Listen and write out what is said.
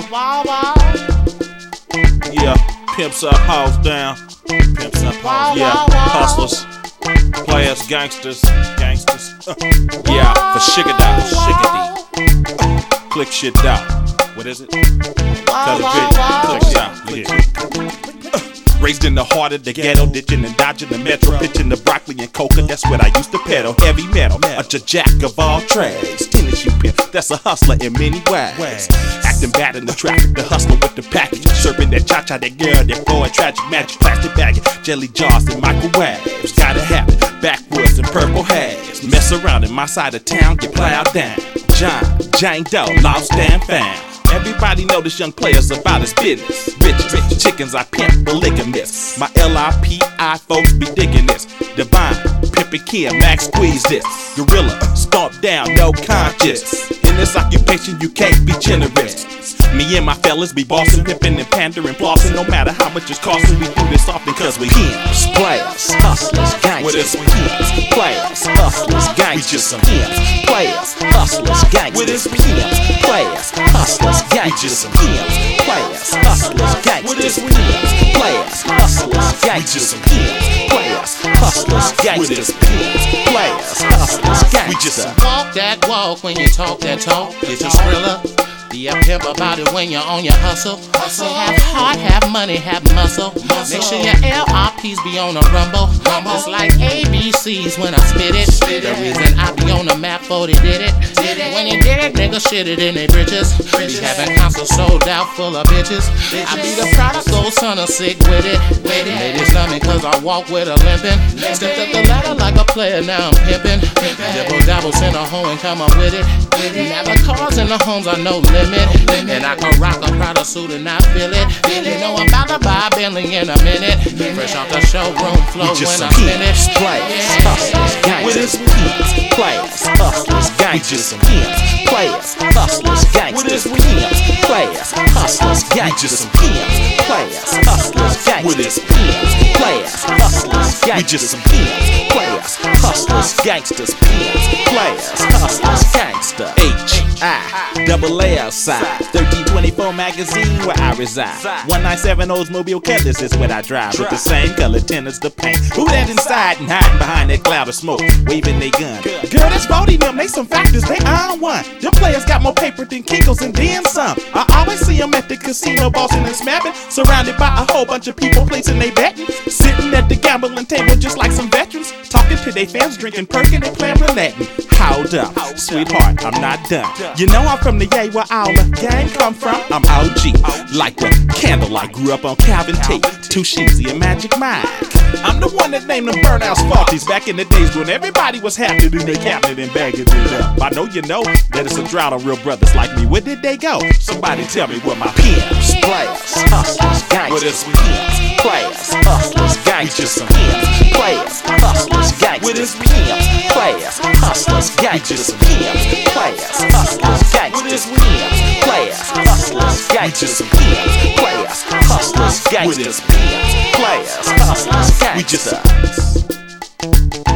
Yeah, pimps up, hoes down. Pimps up, hoes. Yeah, hustlers, players, gangsters. Yeah, for shiggity. Click shit out. What is it? Cut a video. Click shit out. Raised in the heart of the ghetto, ditching and dodging the metro, pitching the broccoli and coca, that's what I used to peddle. Heavy metal, a jack of all trades. Tennis you pimp, that's a hustler in many ways. Acting bad in the traffic, the hustler with the package. Serving that cha-cha, that girl, that boy, tragic magic. Plastic baggage, jelly jars and microwaves. Gotta have it, backwoods and purple haze. Mess around in my side of town, get plowed down. Jane Doe, lost and found. Everybody know this young player's about his business. Bitches, chickens, I pimp, polygamous. My L-I-P-I folks be digging this. Divine, Pimpin' Kim, Max squeeze this. Gorilla, stomp down, no conscience. In this occupation you can't be generous. Me and my fellas be bossin', pimpin' and pandering, flossin'. No matter how much it's costin', we do this often cause we pimps, players, hustlers, gangsters. With us pimps, players, hustlers, gangsters. We just some pimps, players, hustlers, gangsters. With us pimps, players, hustlers, gangsters. We just some pimps, players, hustlers, gangsters. With us pimps, players, hustlers, gangsters. We just some pimps, players, hustlers, gangsters. With us pimps, players, hustlers, gangsters. We just walk that walk when you talk that talk. Get your thriller. Be a pimp about it when you're on your hustle. Have heart, have money, have muscle. Make sure your LRPs be on a rumble. It's like ABCs when I spit it. The reason I be on the map for they did it. When you did it, niggas shit it in they bridges. Be having consoles sold out full of bitches. I be the prodigal son of sick with it. Ladies love me cause I walk with a limpin'. Stepped up the ladder like a player, now I'm pimpin'. Dibble dabble, send a hoe and come up with it. Now the cars and the homes are no limit. And I can rock a Prada suit and I feel it. You know I'm about to buy a Bentley in a minute. Fresh off the showroom floor when I finish. Players, hustlers, gangsters. Pimps, players, hustlers, gangsters. Pimps, players, hustlers, gangsters. Pimps, players, hustlers, gangsters. Pimps, players, hustlers, gangsters. Pimps, players, hustlers, gangsters. We just some pimps, players, hustlers, gangsters. Pimps, players, hustlers, gangster. H-I-double-L-side 1324 magazine where I reside. 197 Oldsmobile Cutlass is what I drive. With the same color tint as the paint. Who that inside and hiding behind that cloud of smoke, waving they gun? Girl, that's Bodie them, they some factors, they on one. Them players got more paper than Kingos and then some. I always see them at the casino bossing and smapping, surrounded by a whole bunch of people placing they betting. Sitting at the gambling table just like some veterans, talking to their fans, drinking perkin' and playing roulette. Hold up, sweetheart, I'm not done. You know I'm from the yay where all the gang come from. I'm OG, like the candlelight. Grew up on Calvin Tate, Too Sheezy and Magic Mike. I'm the one that named them burnouts faulties back in the days when everybody was happy in their cabinet and bagging it up. I know you know that it's a drought on real brothers like me. Where did they go? Somebody tell me where my pimps, players, hustlers, gangsters. With us pimps, players, hustlers, gangsters. We just some pimps, players, hustlers, gangsters. With us pimps, players, hustlers, gangsters. Pimps, players, hustlers, gangsters. With us pimps, players, hustlers, gangsters. Pimps, players, hustlers, gangsters. With us pimps, players, hustlers, gangsters. We just